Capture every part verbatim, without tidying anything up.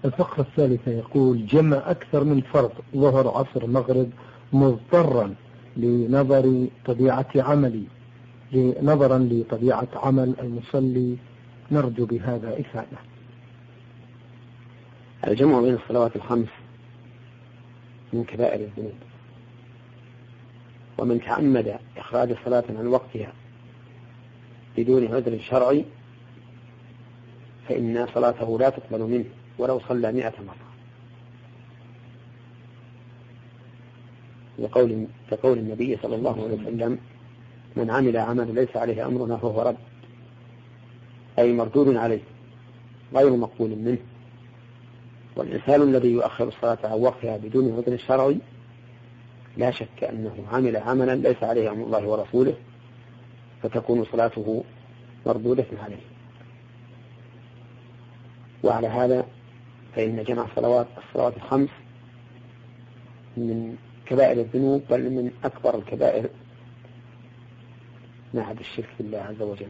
الفقرة الثالثة يقول: جمع أكثر من فرض ظهر عصر مغرب مضطرا لنظر طبيعة عملي نظرا لطبيعة عمل المصلي، نرجو بهذا إفادة. الجمع بين الصلوات الخمس من كبائر الذنوب، ومن تعمد إخراج صلاة عن وقتها بدون عذر شرعي فإن صلاته لا تقبل منه ولو صلى مئة مرة، لقول, لقول النبي صلى الله عليه وسلم: من عمل عمل ليس عليه أمرنا فهو رد، أي مردود عليه غير مقبول منه. والإنسان الذي يؤخر الصلاة عن وقتها بدون عذر شرعي لا شك أنه عمل عملا ليس عليه أمر الله ورسوله، فتكون صلاته مردودة عليه. وعلى هذا فإن جمع الصلوات الصلوات الخمس من كبائر الذنوب، بل من أكبر الكبائر مع الشرك بالله عز وجل.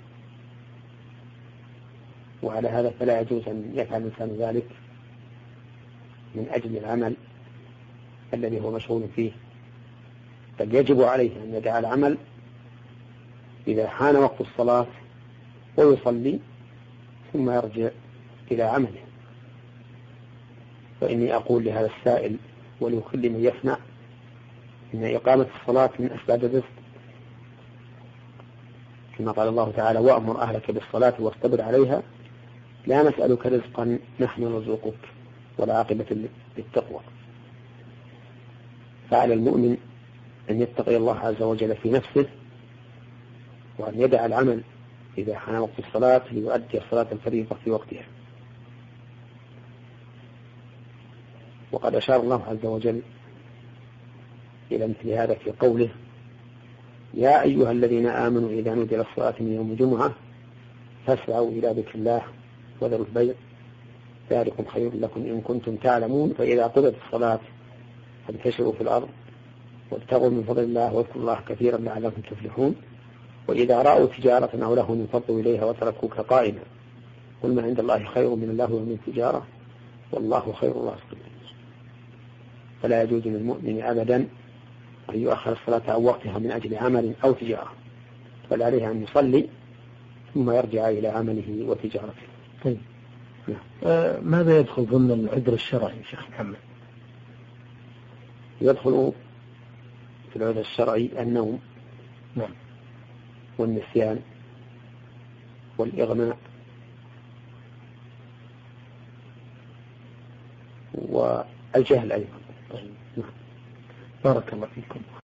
وعلى هذا فلا يجوز أن يفعل الإنسان ذلك من أجل العمل الذي هو مشغول فيه، بل يجب عليه أن يدع العمل إذا حان وقت الصلاة ويصلي ثم يرجع إلى عمله. فإني أقول لهذا السائل ولكل من يسمع إن إقامة الصلاة من أسباب الرزق، كما قال الله تعالى: وأمر أهلك بالصلاة واصطبر عليها لا نسألك رزقا نحن نرزقك والعاقبة للتقوى. فعلى المؤمن أن يتقي الله عز وجل في نفسه، وأن يدع العمل إذا حان وقت الصلاة ليؤدي الصلاة الفريضة في وقتها. وقد أشار الله عز وجل إلى مثل هذا في قوله: يا أيها الذين آمنوا إذا نودي للصلاة من يوم الجمعة فاسعوا إلى ذكر الله وذروا البيع ذلكم خير لكم إن كنتم تعلمون، فإذا قضت الصلاة فانتشروا في الأرض وابتغوا من فضل الله واذكروا الله كثيرا لعلكم تفلحون، وإذا رأوا تجارة أو لهوا انفضوا إليها وتركوك قائما قل ما عند الله خير من الله ومن التجارة والله خير الرازقين. فلا يجوز للمؤمن أبدا أن يؤخر الصلاة عن وقتها من أجل عمل أو تجارة، بل عليه أن يصلي ثم يرجع إلى عمله وتجارته. طيب. آه ماذا يدخل ضمن العذر الشرعي شيخ محمد؟ يدخل في العذر الشرعي النوم، نعم، والنسيان والإغماء والجهل أيضا. طيب. بارك الله فيكم.